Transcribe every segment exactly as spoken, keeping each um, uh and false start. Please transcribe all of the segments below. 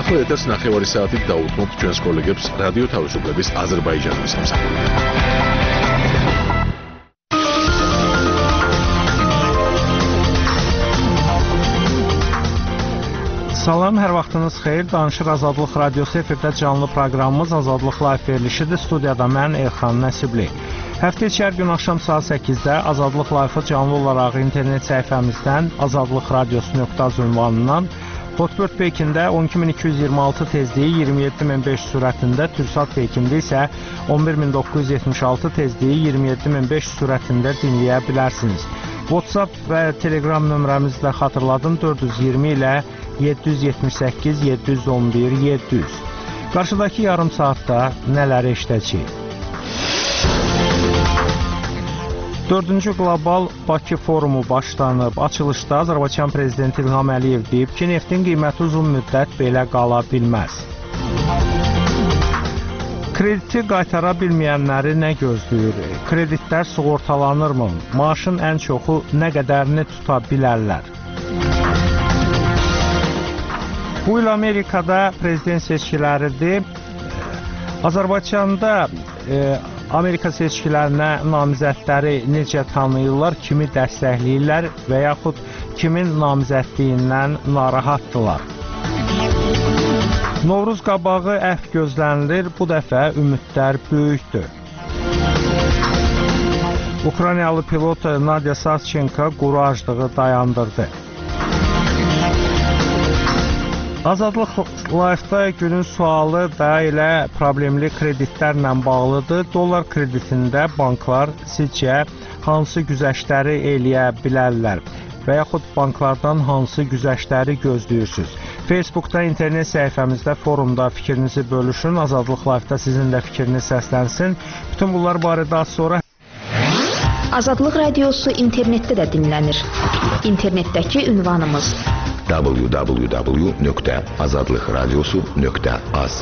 ახლა ეთერს ნახევარი საათით დაუთმობთ ჩვენს კოლეგებს რადიო თავისუფლების აზერბაიჯანის მსახურით. Salam, hər vaxtınız xeyir. Danışır Azadlıq Radiosu efirdə canlı proqramımız Azadlıq Live verilişidir. Studiyada mən Elxan Nəsibli. Həftə içi hər gün axşam saat səkkizdə Azadlıq Live-ı canlı olaraq internet səhifəmizdən azadlıq radiosu nöqtə az ünvanından Hotbird Pekində on iki min iki yüz iyirmi altı tezliyi iyirmi yeddi min beş yüz sürətində, Türksat Pekində isə on bir min doqquz yüz yetmiş altı tezliyi iyirmi yeddi min beş yüz sürətində dinləyə bilərsiniz. WhatsApp və Telegram nömrəmizi də xatırladım dörd yüz iyirmi ilə yeddi yüz yetmiş səkkiz yeddi yüz on bir yeddi yüz. Qarşıdakı yarım saatda nələri eşidəcəyik? dördüncü Qlobal Bakı forumu başlanıb. Açılışda Azərbaycan Prezidenti İlham Əliyev deyib ki, neftin qiyməti uzun müddət belə qala bilməz. Krediti qaytara bilməyənləri nə gözləyir? Kreditlər sığortalanırmı? Maaşın ən çoxu nə qədərini tuta bilərlər? Bu il Amerikada prezident seçkiləridir. Azərbaycanda e, Amerika seçkilərinə namizədləri necə tanıyırlar, kimi dəstəkləyirlər və yaxud kimin namizədliyindən narahatdırlar. Novruz qabağı əhv gözlənilir, bu dəfə ümidlər böyükdür. Ukraynalı pilot Nadya Savchenko quru aclığı dayandırdı. Azadlıq Live-da günün sualı da elə problemli kreditlərlə bağlıdır. Dollar kreditində banklar sizcə hansı güzəştləri eləyə bilərlər və yaxud banklardan hansı güzəştləri gözləyirsiniz? Facebookda, internet səhifəmizdə, forumda fikrinizi bölüşün. Azadlıq Live-da sizin də fikriniz səslənsin. Bütün bunlar barədə az sonra Azadlıq Radiosu internetdə də dinlənir. İnternetdəki ünvanımız w w w nöqtə azadlıq radiosu nöqtə az.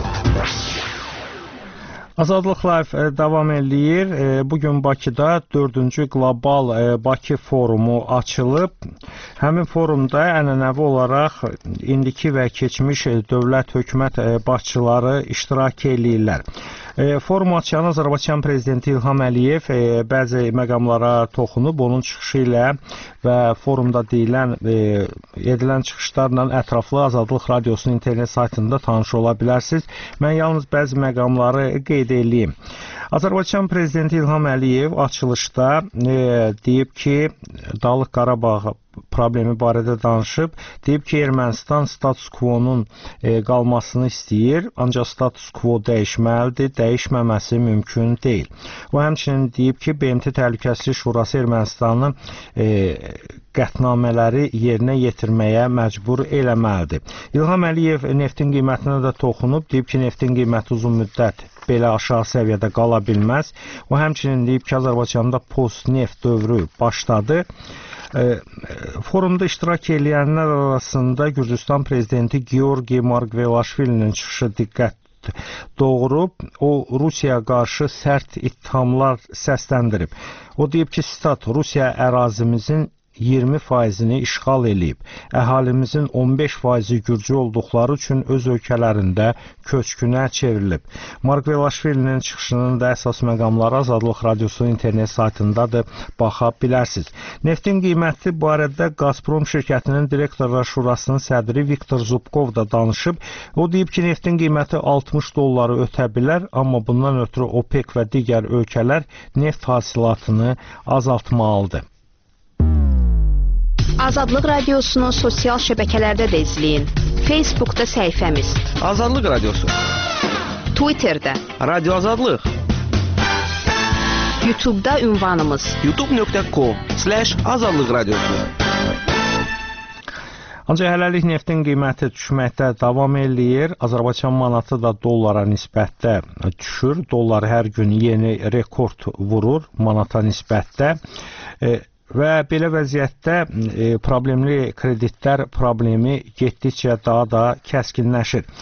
Azadlıq Live davam eləyir. Bugün Bakıda dördüncü Qlobal Bakı forumu açılıb. Həmin forumda ənənəvi olaraq indiki və keçmiş dövlət hökumət başçıları iştirak eləyirlər. Forum açan Azərbaycan Prezidenti İlham Əliyev bəzi məqamlara toxunub, onun çıxışı ilə və forumda deyilən, edilən çıxışlarla ətraflı Azadlıq Radiosunun internet saytında tanış ola bilərsiniz. Mən yalnız bəzi məqamları qeyd edeyim. Azərbaycan Prezidenti İlham Əliyev açılışda e, deyib ki, Dağlıq Qarabağ problemi barədə danışıb. Deyib ki, Ermənistan status quo-nun e, qalmasını istəyir, ancaq status quo dəyişməlidir, dəyişməməsi mümkün deyil. O həmçinin deyib ki, B M T Təhlükəsizlik Şurası Ermənistanın e, qətnamələri yerinə yetirməyə məcbur eləməlidir. İlham Əliyev neftin qiymətinə də toxunub, deyib ki, neftin qiyməti uzun müddət belə aşağı səviyyədə qala bilməz. O həmçinin deyib ki, Azərbaycanda post-neft dövrü başladı. Forumda iştirak edənlər arasında Gürcüstan prezidenti Georgi Margvelaşvilinin çıxışı diqqət doğurub. O, Rusiyaya qarşı sərt ittihamlar səsləndirib. O deyib ki, stat, Rusiya ərazimizin iyirmi faizini işğal eləyib. Əhalimizin on beş faizi Gürcü olduqları üçün öz ölkələrində köçkünə çevrilib. Margvelaşvilinin çıxışının da əsas məqamları Azadlıq Radiosunun internet saytındadır, baxa bilərsiniz. Neftin qiyməti barədə Gazprom şirkətinin direktorlar şurasının sədri Viktor Zubkov da danışıb. O deyib ki, neftin qiyməti altmış dolları ötə bilər, amma bundan ötürü OPEC və digər ölkələr neft hasilatını azaltmalıdır. Azadlıq Radiosunu sosial şəbəkələrdə də izləyin. Facebookda səhifəmiz Azadlıq Radiosu, Twitterdə Radio Azadlıq, YouTube'da ünvanımız youtube nöqtə com slash azadlıq radiosu. Ancaq hələlik neftin qiyməti düşməkdə davam eləyir. Azərbaycan manatı da dollara nisbətdə düşür. Dollar hər gün yeni rekord vurur manata nisbətdə. E, Və belə vəziyyətdə e, problemli kreditlər problemi getdikcə daha da kəskinləşir.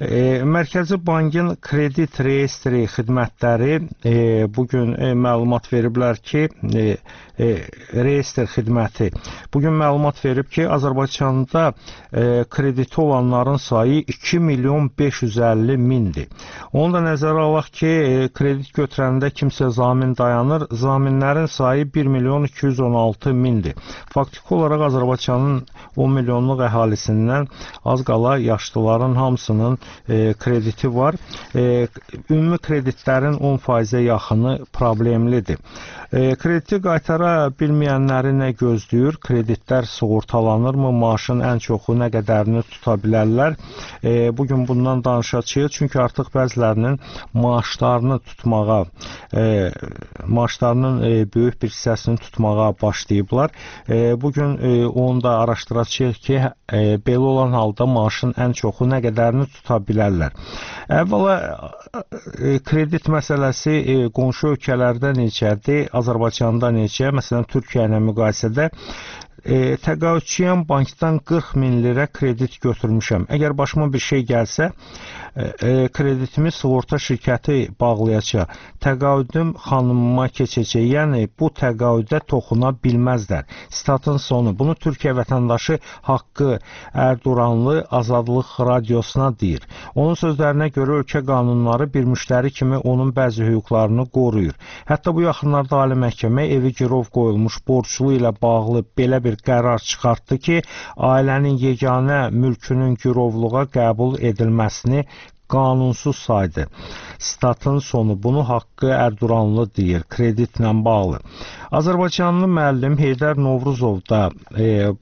E, Mərkəzi Bankın kredit reyestri xidmətləri e, bugün e, məlumat veriblər ki, e, e, reyestr xidməti bugün məlumat verib ki, Azərbaycanda e, krediti olanların sayı iki milyon beş yüz əlli mindir. Onu da nəzərə alaq ki, e, kredit götürəndə kimsə zamin dayanır, zaminlərin sayı bir milyon iki yüz on altı mindir. Faktiki olaraq Azərbaycanın on milyonluq əhalisindən az qala yaşlıların hamısının e, krediti var. E, ümumi kreditlərin on faizə yaxını problemlidir. E, krediti qaytara bilməyənləri nə gözləyir? Kreditlər sığortalanırmı? Maaşın ən çoxu nə qədərini tuta bilərlər? E, bugün bundan danışacağıq. Çünki artıq bəzilərinin maaşlarını tutmağa, e, maaşlarının e, böyük bir hissəsini tutmağa başlayıblar. E, bugün e, onu da araşdıracağıq ki, e, belə olan halda maaşın ən çoxu nə qədərini tuta bilərlər. Əvvəla e, kredit məsələsi e, qonşu ölkələrdə necədir, Azərbaycanda necə? Məsələn, Türkiyə ilə müqayisədə e, təqaüdçüyəm bankdan qırx min lirə kredit götürmüşəm. Əgər başıma bir şey gəlsə, e, e, kreditimi sığorta şirkəti bağlayacaq. Təqaüdüm xanımıma keçəcək. Yəni, bu təqaüdə toxuna bilməzlər. Statın sonu. Bunu Türkiyə vətəndaşı Haqqı Erduranlı Azadlıq Radiosuna deyir. Onun sözlərinə görə ölkə qanunları bir müştəri kimi onun bəzi hüquqlarını qoruyur. Hətta bu yaxınlarda Ali Məhkəmə evi girov qoyulmuş borclu ilə bağlı belə bir qərar çıxartdı ki, ailənin yeganə mülkünün girovluğa qəbul edilməsini qanunsuz saydı. Statın sonu. Bunu Haqqı Erduranlı deyir, kreditlə bağlı. Azərbaycanlı müəllim Heydər Novruzov da e,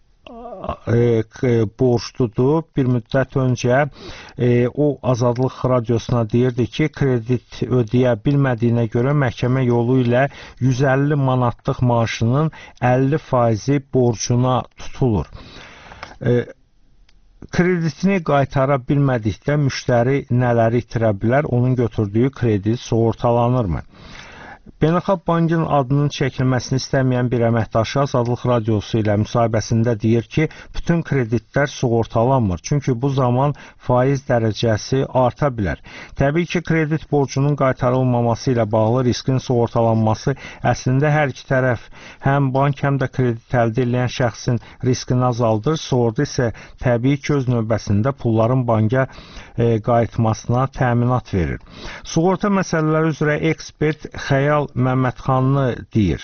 e, borcludur. Bir müddət öncə e, o Azadlıq Radiosuna deyirdi ki, kredit ödəyə bilmədiyinə görə məhkəmə yolu ilə yüz əlli manatlıq maaşının əlli faizi borcuna tutulur. E, Kreditini qaytara bilmədikdə müştəri nələri itirə bilər? Onun götürdüyü kredit sığortalanırmı? Beynəlxalq Bankın adının çəkilməsini istəməyən bir əməkdaşı Azadlıq Radiosu ilə müsahibəsində deyir ki, bütün kreditlər sığortalanmır. Çünki bu zaman faiz dərəcəsi arta bilər. Təbii ki, kredit borcunun qaytarılmaması ilə bağlı riskin sığortalanması əslində hər iki tərəf, həm bank, həm də kredit əldə edən şəxsin riskini azaldır. Sığorta isə təbii ki, öz növbəsində pulların banka e, qayıtmasına təminat verir. Sığorta məsələləri üzrə ekspert Xəyal Məmmədxanlı deyir.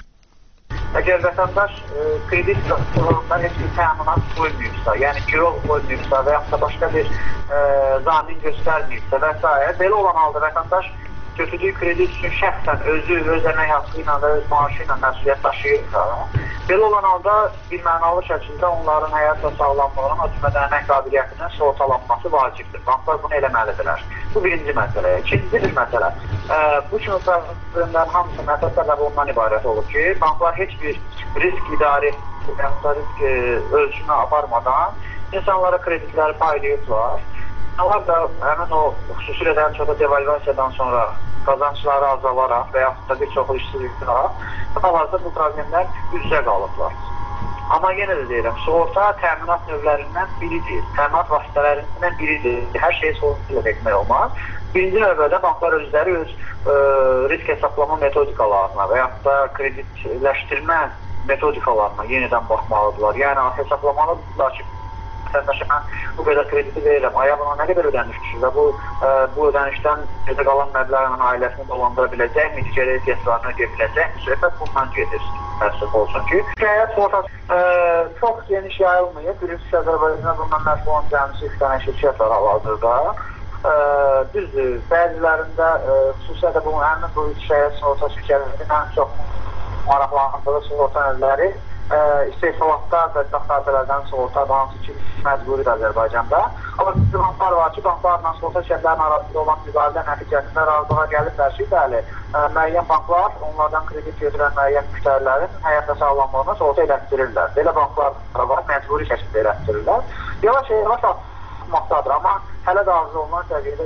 Əgər vətəndaş e, kredit sığortasında heç bir təminat qoymayıbsa, yəni girov qoymayıbsa və yaxud da başqa bir e, zamin göstərməyibsə və s. belə olan halda vətəndaş götürdüyü kredit üçün şəxsən özü, öz əmək haqqı ilə və öz maaşı ilə məsuliyyət daşıyırsa, belə olan halda bir mənalı şəkildə onların həyat və sağlamlığının, o cümlədən əmək qabiliyyətinin sığortalanması vacibdir. Banklar bunu eləməlidirlər. Bu birinci məsələ. İkinci bir məsələ. E, bu kimi problemlərin hamısının əsas səbəbi ondan ibarət olur ki, banklar heç bir risk idarə risk ölçümü aparmadan insanlara kreditləri paylayırlar. İnsanlar da həmin o xüsusilə də çox da devalvasiyadan sonra qazancları azalaraq və yaxud da bir çox işsizliklərə hal-hazırda bu problemlər üz-üzə qalıblar. Amma yenə də deyirəm, sığorta təminat növlərindən biridir, təminat vasitələrindən biridir. Hər şeyi sığorta ilə etmək olmaz. Birinci növbədə banklar özləri öz e, risk hesablama metodikalarına və yaxud da kreditləşdirmə metodikalarına yenidən baxmalıdırlar. Yəni hesablamalıdırlar ki, vətəndaşa mən bu qədər krediti verirəm, aya buna nə qədər ödənişdir və bu, e, bu ödənişdən gözə qalan məbləğinin ailəsini dolandıra biləcək mi, ticari ehtiyaclarını ödəyə biləcək mi, söhbət bundan gedir, təəssüf olsun ki. Həyat sığortası e, çox geniş yayılmayıb, birincisi Azərbaycanda bundan məşğul olan cəmisi üç dənə şirkət var hal-hazırda. E, düzdür, bəzilərində e, xüsusilə də bu həmin bu üç həyat sığortası şirkətinin ən çox maraqlandığı sığorta növləri e, istehsalatlar və taxtabələrdən sığorta hansı ki məcburidir Azərbaycanda. Amma bir banklar var ki, banklarla sığorta şirkətlərinin arasında olan müqavilə nəticəsində razılığa gəliblər ki, bəli, ə, müəyyən banklar onlardan kredit götürən müəyyən müştərilərin həyat və sağlamlığına sığorta elətdirirlər. Belə banklar var, məcburi şəkildə elətdirirlər. Yavaş-yavaş artmaqdadır, amma hələ də arzu olunan səviyyədə.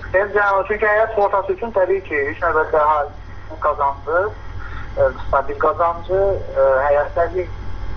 Çünki həyat sığortası üçün təbii ki, ilk növbədə əhalinin qazancı, stabil qazancı, həyat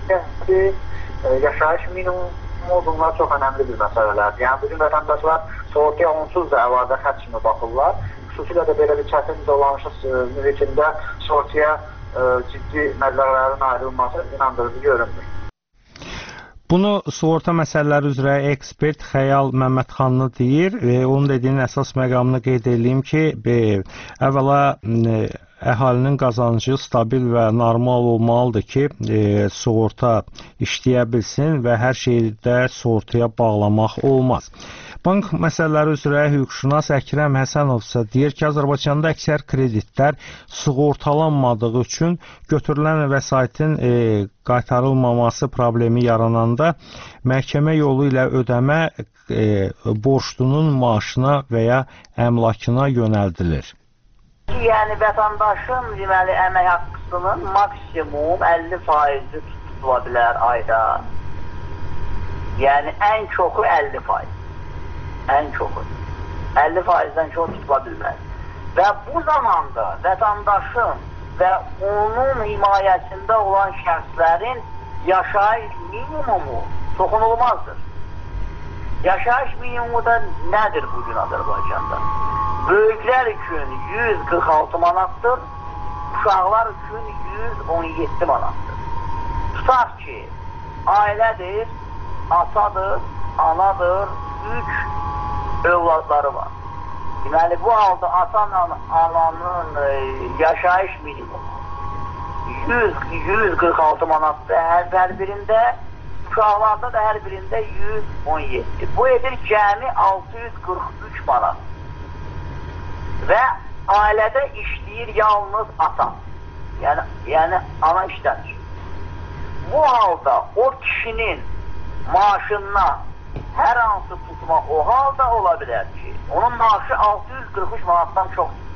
səviyyəsi, yaşayış minimumu, bunlar çox önəmli bir məsələlərdir. Yəni, bugün vətəndaşlar sığortaya onsuz da əlavə xərc kimi baxırlar. Xüsusilə də belə bir çətin dolanışıq mühitində sığortaya ciddi məbləğlərin ayrılması inandırıcı görünmür. Bunu sığorta məsələləri üzrə ekspert Xəyal Məmmədxanlı deyir. E, onun dediyinin əsas məqamını qeyd edeyim ki, e, əvvəla e, əhalinin qazancı stabil və normal olmalıdır ki, e, sığorta işləyə bilsin və hər şeyi də sığortaya bağlamaq olmaz. Bank məsələləri üzrə hüquqşünas Əkrəm Həsənov isə deyir ki, Azərbaycanda əksər kreditlər sığortalanmadığı üçün götürülən vəsaitin e, qaytarılmaması problemi yarananda məhkəmə yolu ilə ödəmə e, borçlunun maaşına və ya əmlakına yönəldilir. Yəni vətəndaşın deməli əmək haqqısının maksimum əlli faizi tutula bilər ayda. Yəni ən çoxu əlli faiz. Ən çoxu. əlli faizdən çox tutula bilməz. Və bu zamanda vətəndaşın və onun himayəsində olan şəxslərin yaşayış minimumu toxunulmazdır. Yaşayış minimumu da nədir bugün Azərbaycanda? Böyüklər üçün yüz qırx altı manatdır, uşaqlar üçün yüz on yeddi manatdır. Tutaq ki, ailədir, atadır, anadır, üç övladları var. Deməli, bu halda atan ananın e, yaşayış minimumu yüz qırx altı manatdır hər, hər birində, uşaqlarda da hər birində yüz on yeddi. Bu edir cəmi altı yüz qırx üç manat. Və ailədə işləyir yalnız ata. Yəni, yəni ana işlənir. Bu halda o kişinin maaşından hər hansı tutma o halda ola bilər ki, onun maaşı altı yüz qırx üç manatdan çoxdur.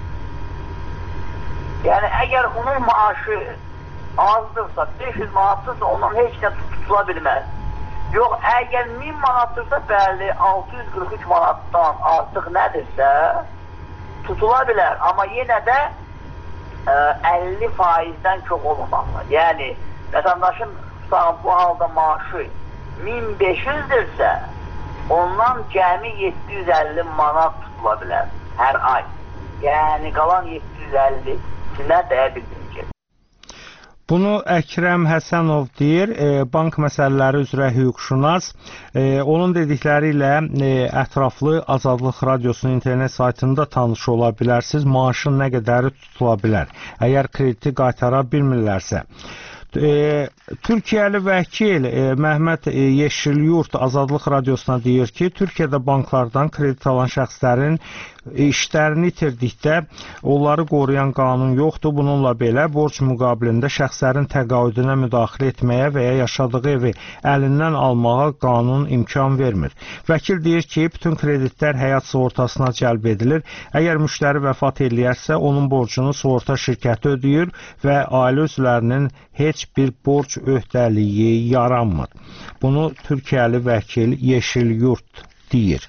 Yəni, əgər onun maaşı azdırsa, beş yüz manattırsa, ondan heç nə tutula bilməz. Yox, əgər min manattırsa, bəli, altı yüz qırx üç manatdan artıq nədirsə, tutula bilər. Amma yenə də ə, əlli faizdən çox olmamalı. Yəni, vətəndaşın bu halda maaşı min beş yüzdürsə, ondan cəmi yeddi yüz əlli manat tutula bilər hər ay. Yəni, qalan yeddi yüz əllisinə dəyə bildirecək. Bunu Əkrəm Həsənov deyir, e, bank məsələləri üzrə hüquqşünas. E, onun dedikləri ilə e, ətraflı Azadlıq Radiosunun internet saytında tanış ola bilərsiniz. Maaşın nə qədəri tutula bilər, əgər krediti qaytara bilmirlərsə. E, Türkiyəli vəkil e, Məhməd e, Yeşilyurt Azadlıq Radiosuna deyir ki, Türkiyədə banklardan kredit alan şəxslərin işlərini itirdikdə onları qoruyan qanun yoxdur. Bununla belə borc müqabilində şəxslərin təqaüdünə müdaxilə etməyə və ya yaşadığı evi əlindən almağa qanun imkan vermir. Vəkil deyir ki, bütün kreditlər həyat sığortasına cəlb edilir. Əgər müştəri vəfat eləyərsə, onun borcunu sığorta şirkəti ödəyir və ailə üzvlərinin heç bir borc öhdəliyi yaranmır. Bunu Türkiyəli vəkil Yeşilyurt deyir.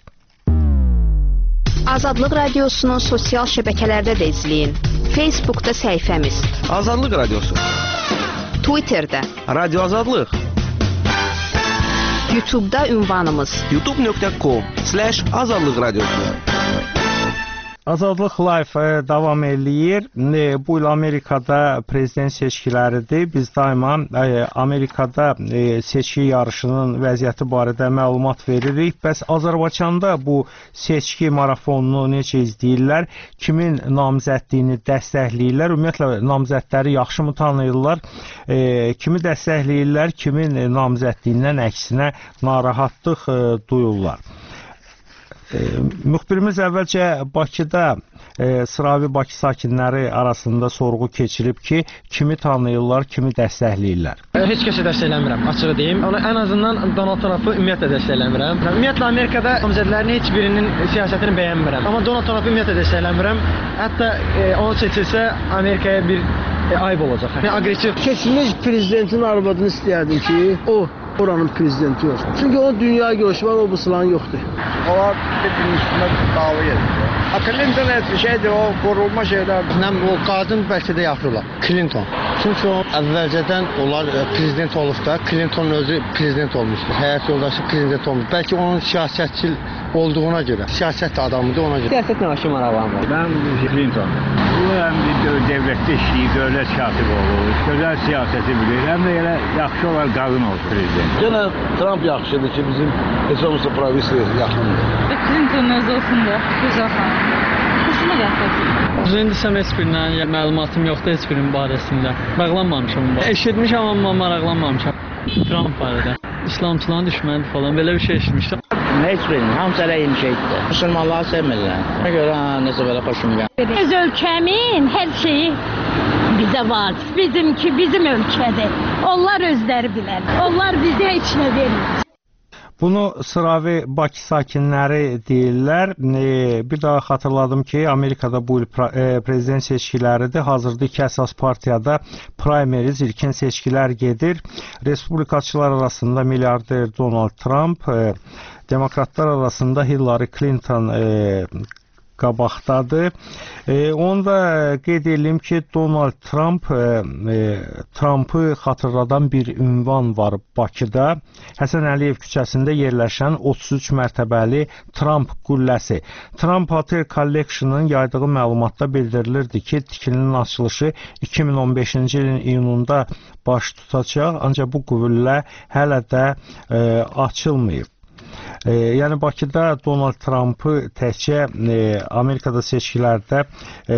Azadlıq Radiosunun sosial şəbəkələrdə də izləyin. Facebookda səhifəmiz Azadlıq Radiosu, Twitterdə, Radio Azadlıq, YouTube'da ünvanımız youtube nöqtə com slash azadlıq radiosu. Azadlıq Live davam eləyir. Bu il Amerikada prezident seçkiləridir. Biz daima Amerikada seçki yarışının vəziyyəti barədə məlumat veririk. Bəs Azərbaycanda bu seçki marafonunu necə izləyirlər? Kimin namzədliyini dəstəkləyirlər? Ümumiyyətlə, namzədləri yaxşımı tanıyırlar? Kimi dəstəkləyirlər? Kimin namzədliyindən əksinə narahatlıq duyurlar? E, müxbirimiz əvvəlcə Bakıda e, sıravi Bakı sakinləri arasında sorğu keçirib ki, kimi tanıyırlar, kimi dəstəkləyirlər. Heç kəsi dəstəkləmirəm, açığı deyim. Onu ən azından Donald Trump'ı ümumiyyətlə dəstəkləmirəm. Ümumiyyətlə Amerikada namizədlərin heç birinin siyasətini bəyənmirəm. Amma Donald Trump'ı ümumiyyətlə dəstəkləmirəm. Hətta e, onu seçilsə Amerikaya bir e, ayıb olacaq. Yəni aqressiv. Keçmiş prezidentin arvadını istəyərdim ki, o oranın prezidenti yox. Çünki o dünya görüşü var, o bu sılan yoxdur. Onlar bir-birinin üstünə dava edir. Clinton etmiş şeydir, o qorulma şeylər. Nəm o qadın bəlkə də yaxşı olar. Clinton. Çünki o əvvəlcədən onlar prezident olub da, Clinton özü prezident olmuşdu. Həyat yoldaşı prezident olmuş. Bəlkə onun siyasətçil olduğuna görə, siyasət adamıdır ona görə. Siyasətlə başı maraqlanmır. Mən Clinton. Bu həm dövlətdə işləyir, dövlət katibi olur, gözəl siyasəti bilir, həm də elə yaxşı olar qadın olsun prezident. Yenə Trump yaxşıdır ki, bizim heç olmasa provinsi yaxındır. Clinton öz olsun da, gözəl xanım. Qısmı gətirsin. Düzündürsəm heç birindən məlumatım yoxdur heç birinin barəsində. Maraqlanmamışam. Eşitmişəm amma maraqlanmamışam. Trump barədə. İslamçıların düşmənidir falan belə bir şey eşitmişdim. Heç birinin, hamısı elə eyni şeydir. Müsəlmanları sevmirlər. Ona görə necə belə xoşum gəlir. Öz ölkəmin hər şeyi bizə var. Bizimki bizim ölkədir. Onlar özləri bilər. Onlar bizə heç nə vermir. Bunu sıravi Bakı sakinləri deyirlər. E, bir daha xatırladım ki, Amerikada bu il e, prezident seçkiləridir. Hazırda iki əsas partiyada primaries, ilkin seçkilər gedir. Respublikaçılar arasında milyarder Donald Trump, e, demokratlar arasında Hillary Clinton e, qabaqdadır. E, onu da qeyd edelim ki, Donald Trump e, e, Trump'ı xatırladan bir ünvan var Bakıda. Həsən Əliyev küçəsində yerləşən otuz üç mərtəbəli Trump qülləsi. Trump Hotel Collection-ın yaydığı məlumatda bildirilirdi ki, tikilinin açılışı iki min on beşinci ilin iyununda baş tutacaq, ancaq bu qüllə hələ də e, açılmayıb. E, yəni Bakıda Donald Trump'ı təkcə e, Amerikada seçkilərdə e,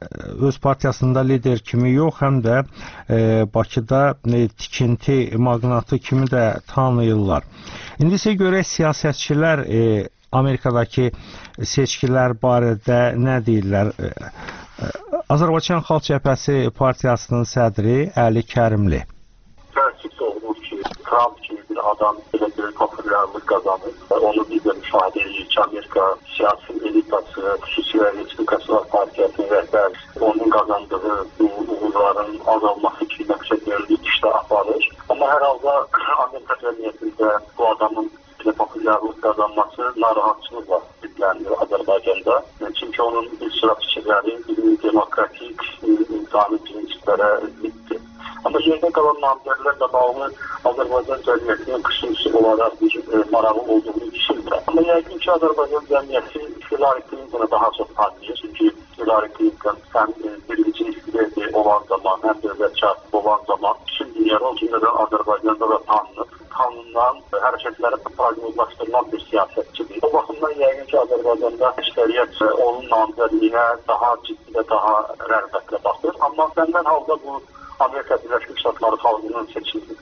öz partiyasında lider kimi yox, həm də e, Bakıda e, tikinti magnatı kimi də tanıyırlar. İndi isə görək siyasətçilər e, Amerikadakı seçkilər barədə nə deyirlər? E, e, Azərbaycan Xalq Cəbhəsi partiyasının sədri Əli Kərimli. Təəssüf olunur ki, Trump kimi bir adam belə bir populyarlıq qazanır. Onu biz də müşahidə edirik ki, Amerika siyasi elitası, xüsusilə Respublikaçılar Partiyasının rəhbəri onun qazandığı bu uğurların azalması kimi məqsəd yönlü işdə aparır. Amma hər halda Amerika cəmiyyətində bu adamın belə populyarlıq qazanması narahatçılıqla izlənilir Azərbaycanda. Çünki onun bir sıra fikirləri demokratik, insani prinsiplərə ziddir. Amma yerdə qalan namizədlərlə bağlı Azərbaycan cəmiyyətinin xüsusi olaraq bir e, marağı olduğunu düşünürəm. Amma yəqin ki, Azərbaycan cəmiyyəti Hillary Clinton'a daha çox tanıyır. Çünki Hillary Clinton həm e, birinci istiqlali olan zaman, həm dövlət katibi olan zaman bütün dünyada, o cümlədən Azərbaycanda da tanınır. Tanınan, e, hərəkətləri proqnozlaşdırılan bir siyasətçidir. O baxımdan yəqin ki, Azərbaycanda əksəriyyət e, onun namizədliyinə daha ciddi və daha rəğbətlə baxır. Amma səndən halda bu Amerika Birləşmiş Ştatları xalqının seçildi.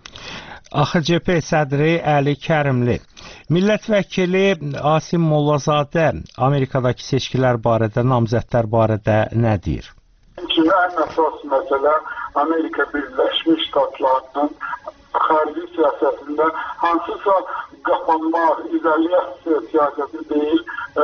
A X C P sədri Əli Kərimli. Millət vəkili Asim Mollazadə Amerikadakı seçkilər barədə, namizədlər barədə nə deyir? Çünki ən əsas məsələ Amerika Birləşmiş Ştatlarının xarici siyasətində hansısa qapanmaq, izolasiya siyasəti deyil,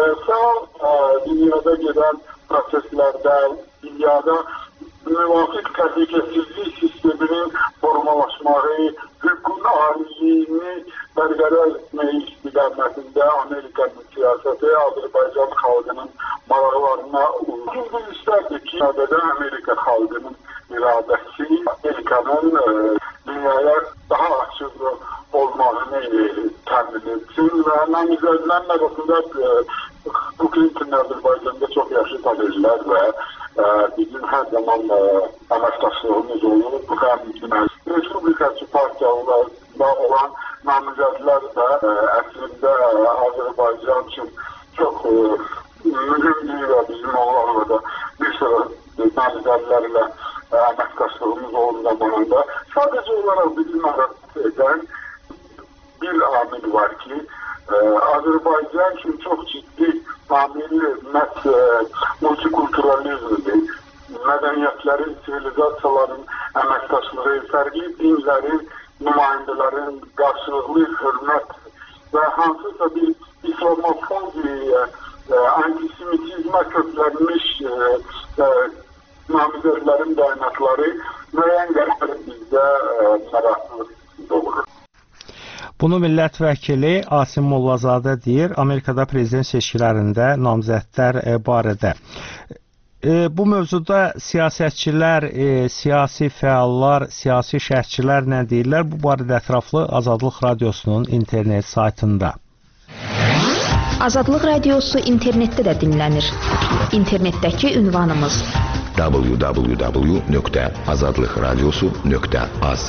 sağ dünyada gedən proseslərdə, dünyada müvafiq təhlükəsizlik sisteminin formalaşmağı, hüququn aliliyini bərqərar etmək istiqamətində Amerikanın siyasəti Azərbaycan xalqının maraqlarına uyğun. Biz istərdik ki, Amerika xalqının iradəsi Amerikanın e, dünyaya daha açıq olmağını e, təmin etsin və namizədlərin arasında e, bu Clinton Azərbaycanda çox yaxşı tanıyırlar və e, bizim hər zaman e, əməkdaşlığımız olur. Bu həm Respublikaçı partiyalarında olan namizədlər də e, əslində e, Azərbaycan üçün çox e, mühümdür və bizim onlarla da bir sıra namizədlərlə e, əməkdaşlığımız olur zamanında. Sadəcə olaraq bizim narahat edən bir amil var ki, e, Azərbaycan üçün çox ciddi amil məhz e, multikulturalizmdir. Mədəniyyətlərin, sivilizasiyaların əməkdaşlığı, fərqli dinlərin, nümayəndələrin qarşılıqlı hörmət və hansısa bir islamofobiya, e, antisemitizmə köklənmiş e, e, namizədlərin bəyanatları müəyyən qədər bizdə e, narahatlıq doğurur. Bunu millət vəkili Asim Mollazadə deyir Amerikada prezident seçkilərində namizədlər barədə. E, bu mövzuda siyasətçilər, e, siyasi fəallar, siyasi şərhçilər nə deyirlər? Bu barədə ətraflı Azadlıq Radiosunun internet saytında. Azadlıq Radiosu internetdə də dinlənir. İnternetdəki ünvanımız w w w nöqtə azadlıq radiosu nöqtə az.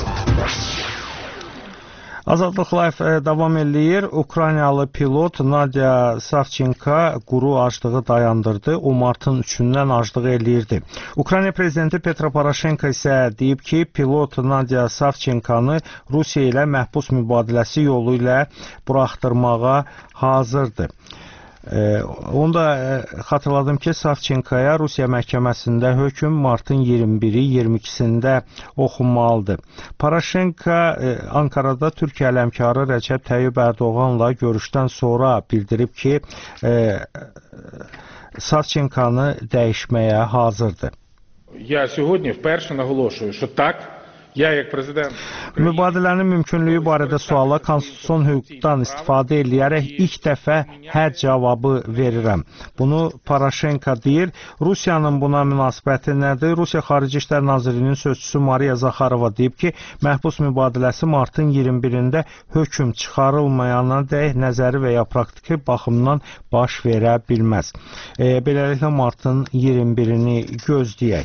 Azadlıq Live davam eləyir. Ukraynalı pilot Nadya Savchenko quru aclığı dayandırdı. O martın üçündən aclığı eləyirdi. Ukrayna prezidenti Petro Poroshenko isə deyib ki, pilot Nadya Savchenkonı Rusiya ilə məhbus mübadiləsi yolu ilə buraxdırmağa hazırdır. Ee, onu da e, xatırladım ki, Savchenkoya Rusiya məhkəməsində hökm martın iyirmi biri iyirmi ikisində oxunmalıdır. Poroshenko e, Ankarada Türkiyə həmkarı Rəcəb Tayyib Ərdoğanla görüşdən sonra bildirib ki, e, Savchenkonu dəyişməyə hazırdır. Я сьогодні вперше наголошую, що так, я як президент Mübadilənin mümkünlüyü barədə suala konstitusion hüquqdan istifadə edərək ilk dəfə hə cavabı verirəm. Bunu Poroshenko deyir. Rusiyanın buna münasibəti nədir? Rusiya Xarici İşlər Nazirliyinin sözçüsü Mariya Zakharova deyib ki, məhbus mübadiləsi martın iyirmi birində hökm çıxarılmayana dək nəzəri və ya praktiki baxımdan baş verə bilməz. E, beləliklə martın iyirmi birini gözləyək.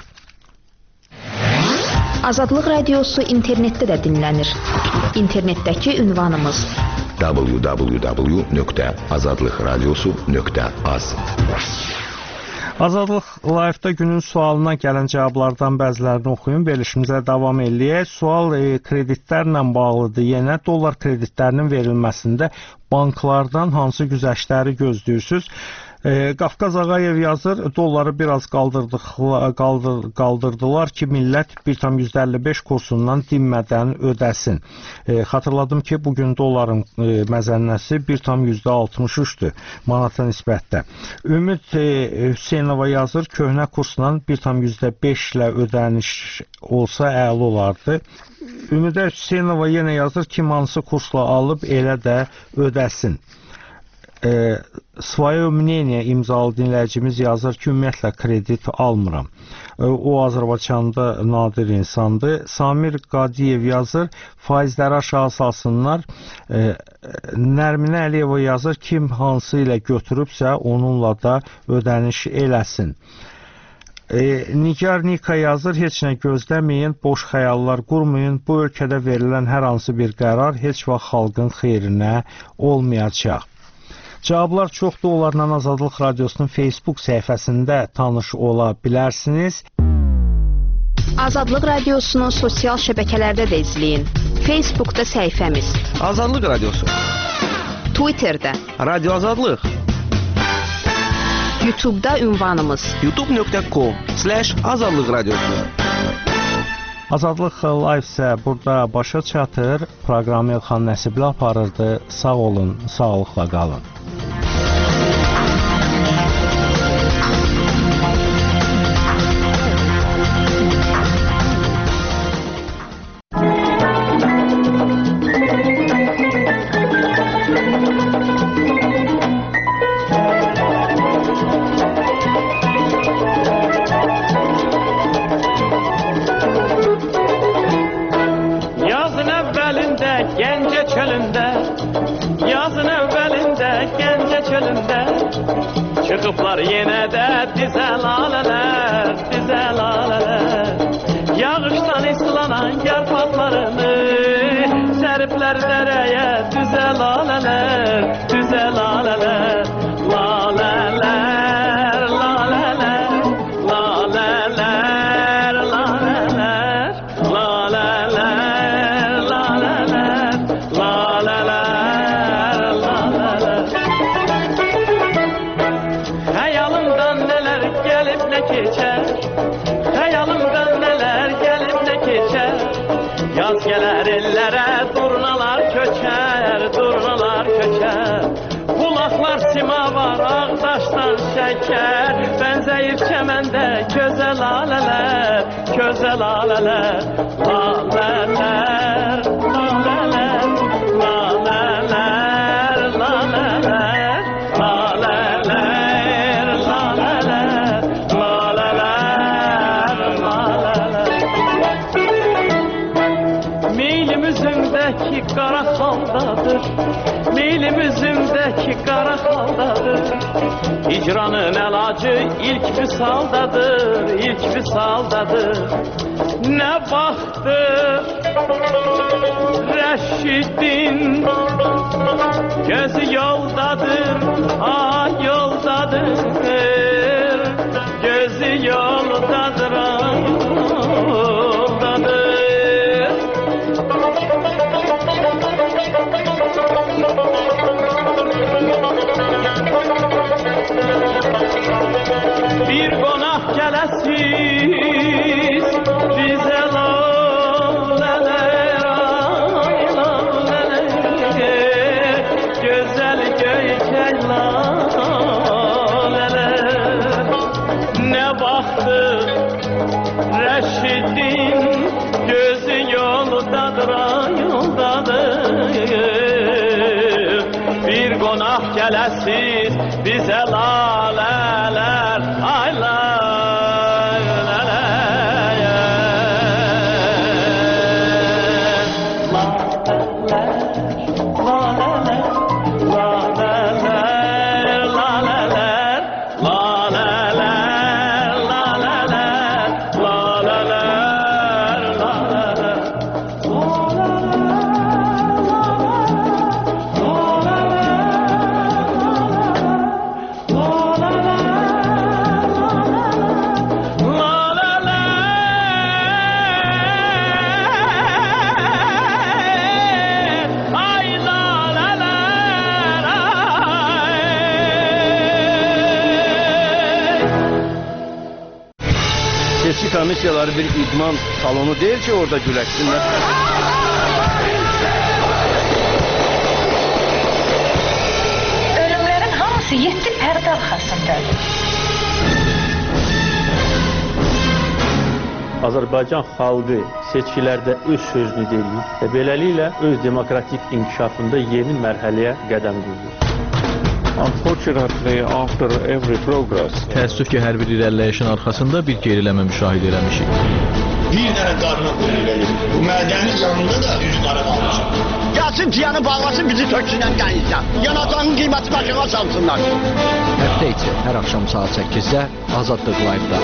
Azadlıq Radiosu internetdə də dinlənir. İnternetdəki ünvanımız w w w nöqtə azadlıq radiosu nöqtə az. Azadlıq Live-da günün sualına gələn cavablardan bəzilərini oxuyun, verilişimizə davam eləyək. Sual e, kreditlərlə bağlıdır. Yenə dollar kreditlərinin verilməsində banklardan hansı güzəştləri gözləyirsiniz? E, Qafqaz Ağayev yazır, dolları biraz qaldırdık, qaldır, qaldırdılar ki, millət bir tam yüzdə əlli beş kursundan dinmədən ödəsin. E, xatırladım ki, bugün dolların e, məzənnəsi bir tam yüzdə altmış üçdür manata nisbətdə. Ümid e, Hüseynova yazır, köhnə kursla bir tam yüzdə beş ilə ödəniş olsa əla olardı. Ümidə Hüseynova yenə yazır, kim hansı kursla alıb elə də ödəsin. E, Svoyo Мнение imzalı dinləyicimiz yazır ki, ümumiyyətlə kredit almıram. E, o Azərbaycanda nadir insandır. Samir Qadiyev yazır, faizləri aşağı salsınlar. E, Nərminə Əliyeva yazır, kim hansı ilə götürübsə onunla da ödəniş eləsin. E, Nigar Nika yazır, heç nə gözləməyin, boş xəyallar qurmayın. Bu ölkədə verilən hər hansı bir qərar heç vaxt xalqın xeyrinə olmayacaq. Cavablar çoxdur, onlarla Azadlıq Radiosunun Facebook səhifəsində tanış ola bilərsiniz. Azadlıq Radiosunun sosial şəbəkələrdə də izləyin. Facebookda səhifəmiz Azadlıq Radiosu, Twitterdə Radio Azadlıq, YouTube'da ünvanımız youtube nöqtə com slash azadlıq radiosu. Azadlıq Live isə burada başa çatır. Proqramı Elxan Nəsibli aparırdı. Sağ olun, sağlıqla qalın. Çıkıplar yine de dize laleler, dize laleler. Yağıştan ıslanan yarpaklarını seripler dereye, düze laleler, düze laleler. Laleler, laleler, laleler, laleler, laleler, laleler, laleler, laleler. Hayalımdan neler gelip ne geçer, hayalımdan neler gelip ne geçer. Yaz gelir ellere durnalar köçer, durnalar köçer. Bulaklar sima var ağdaştan şeker, benzeyir çemende köze laleler, köze laleler, laleler, laleler, laleler, laleler, laleler, laleler, laleler. haldadır, Meylim üzümdeki qara xaldadır. Hicranın əlacı ilk visaldadır, ilk visaldadır. Nə vaxtdır Rəşidin gözü yoldadır, ay yoldadır, gözü yoldadır, ay yoldadır. Bir qonaq gələsiz bizə lalələr, ay lalələr, gözəl göyçək lalələr. Nə vaxtdır Rəşidin gözü yoldadır, ay yoldadır. Bir qonaq gələsiz bizə lalələr, ay komissiyaları bir idman salonu değil ki orada güləşsinlər. Ölümlərin hamısı yeddi pərdə arxasındadır. Azərbaycan xalqı seçkilərdə öz sözünü deyir və beləliklə öz demokratik inkişafında yeni mərhələyə qədəm qoyur. Unfortunately, after every progress, təəssüf ki, hər bir irəliləyişin arxasında bir geriləmə müşahidə eləmişik. Bir dənə qarına qoyulur. Bu mədənin yanında da üç qarı qalmışıq. Gəlsin piyanı bağlasın, bizi töksünən qənizdən. Yanacağın qiyməti başına salsınlar. Həftə içi hər axşam saat səkkizdə Azadlıq Live-da.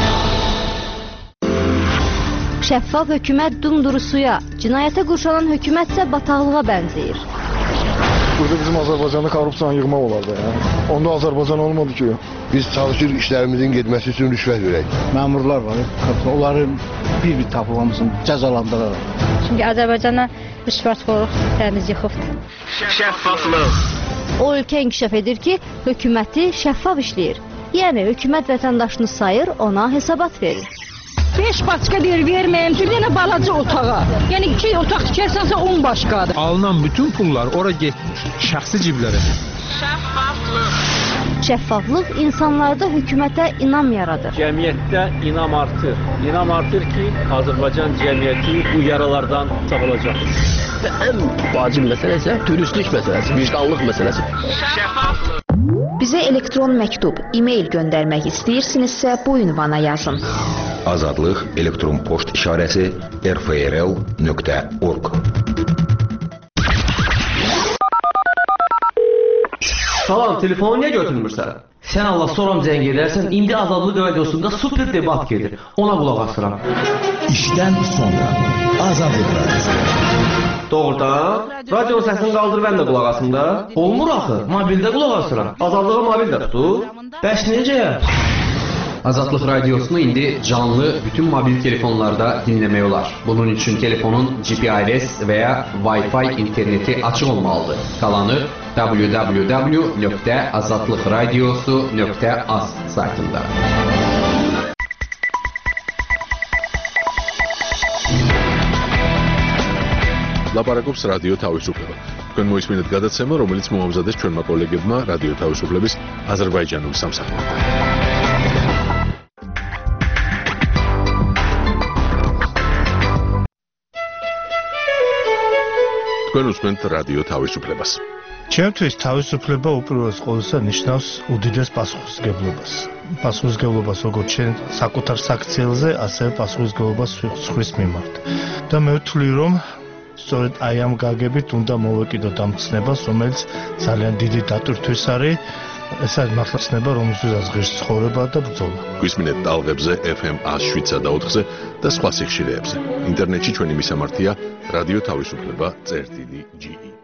Şəffaf hökumət dumdurusuya, cinayətə qurşanan hökumət isə bataqlığa bənzəyir. Burada bizim Azərbaycanda korrupsiyanı yığmaq olardı. Ya. Onda Azərbaycan olmadı ki. Biz çalışırıq işlərimizin getməsi üçün rüşvət verək. Məmurlar var, onları bir-bir tapılmamızın cəzalandıraraq. Çünki Azərbaycana rüşvətxorluq təmiz yıxıbdır. Şəffaflıq. O ölkə inkişaf edir ki, hökuməti şəffaf işləyir. Yəni, hökumət vətəndaşını sayır, ona hesabat verir. Beş başqa bir verməyim, bir dənə balaca otağa. Yəni iki otaq tikərsənsə on başqadır. Alınan bütün pullar ora getmir, şəxsi ciblərə. Şəffaflıq. Şəffaflıq insanlarda hökumətə inam yaradır. Cəmiyyətdə inam artır. İnam artır ki, Azərbaycan cəmiyyəti bu yaralardan sağolacaq. Və ən vacib məsələ isə dürüstlük məsələsi, vicdanlıq məsələsi. Şəffaflıq. Bizə elektron məktub, e-mail göndərmək istəyirsinizsə bu ünvana yazın. Azadlıq elektron poçt işarəsi r f r l nöqtə org. Salam, telefonu niyə götürmürsən? Sən Allah soram zəng edərsən, indi Azadlıq radiosunda super debat gedir. Ona qulaq asıram. İşdən sonra Azadlıq radiosu. Doğrudan? Radio səsini qaldır, mən də qulaq asım da. Olmur axı, mobildə qulaq asıram. Azadlığa mobil də tutur. Bəs necə? Azadlıq radiosunu indi canlı bütün mobil telefonlarda dinləmək olar. Bunun üçün telefonun G P R S və ya Wi-Fi interneti açıq olmalıdır. Qalanı w w w nöqtə azadlıqradiosu nöqtə az saytında. ლაპარაკობს რადიო თავისუფლება. თქვენ მოისმინეთ გადაცემა, რომელიც მოამზადეს ჩვენმა კოლეგებმა რადიო თავისუფლების აზერბაიჯანული სამსახურიდან. თქვენ უსმენთ რადიო თავისუფლებას. ჩემთვის თავისუფლება უპირველეს ყოვლისა ნიშნავს უდიდეს პასუხისმგებლობას. პასუხისმგებლობას როგორც ჩვენ საკუთარ საქციელზე, ასევე პასუხისმგებლობას სხვის მიმართ. და მე ვთვლი, რომ სწორედ აი ამ გაგებით უნდა მოვეკიდოთ ამ ცნებას, რომელიც ძალიან დიდი დატვირთვის არის. ეს არის მართლა ცნება, რომელზეც ღირს ცხოვრება და ბრძოლა. გვისმინეთ ტალღებზე ეფ ემ ათს შვიდსა და ოთხზე და სხვა სიხშირეებზე. ინტერნეტში ჩვენი მისამართია რადიო თავისუფლება წერტილი ჯი ი.